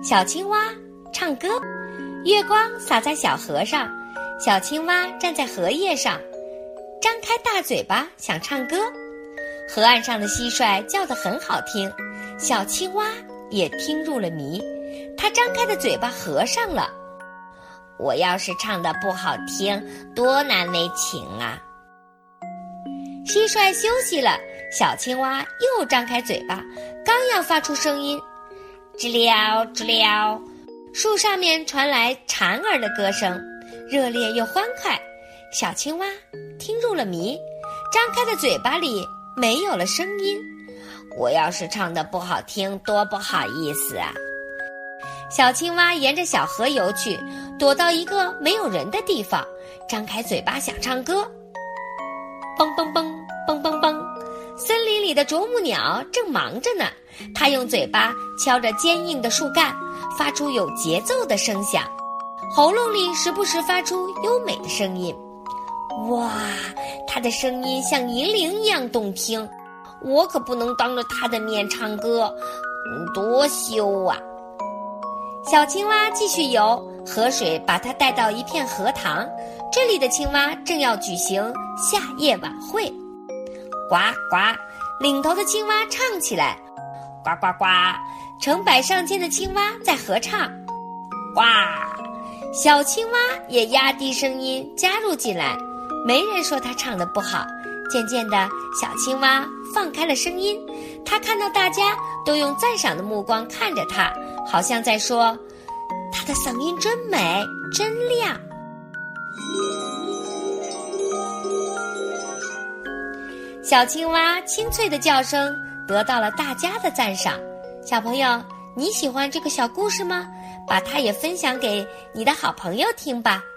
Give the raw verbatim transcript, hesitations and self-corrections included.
小青蛙唱歌，月光洒在小河上，小青蛙站在荷叶上，张开大嘴巴想唱歌。河岸上的蟋蟀叫得很好听，小青蛙也听入了迷，它张开的嘴巴合上了。我要是唱得不好听，多难为情啊！蟋蟀休息了，小青蛙又张开嘴巴，刚要发出声音，知了知了，树上面传来蝉儿的歌声，热烈又欢快。小青蛙听入了迷，张开的嘴巴里没有了声音。我要是唱得不好听，多不好意思啊！小青蛙沿着小河游去，躲到一个没有人的地方，张开嘴巴想唱歌。蹦蹦蹦蹦蹦蹦，森林里的啄木鸟正忙着呢，它用嘴巴敲着坚硬的树干，发出有节奏的声响，喉咙里时不时发出优美的声音。哇，它的声音像银铃一样动听，我可不能当着它的面唱歌，多羞啊！小青蛙继续游，河水把它带到一片荷塘，这里的青蛙正要举行夏夜晚会。呱呱，领头的青蛙唱起来，呱呱呱，成百上千的青蛙在合唱。呱，小青蛙也压低声音加入进来，没人说它唱得不好。渐渐的，小青蛙放开了声音，它看到大家都用赞赏的目光看着它，好像在说，它的嗓音真美，真亮。小青蛙清脆的叫声得到了大家的赞赏。小朋友，你喜欢这个小故事吗？把它也分享给你的好朋友听吧。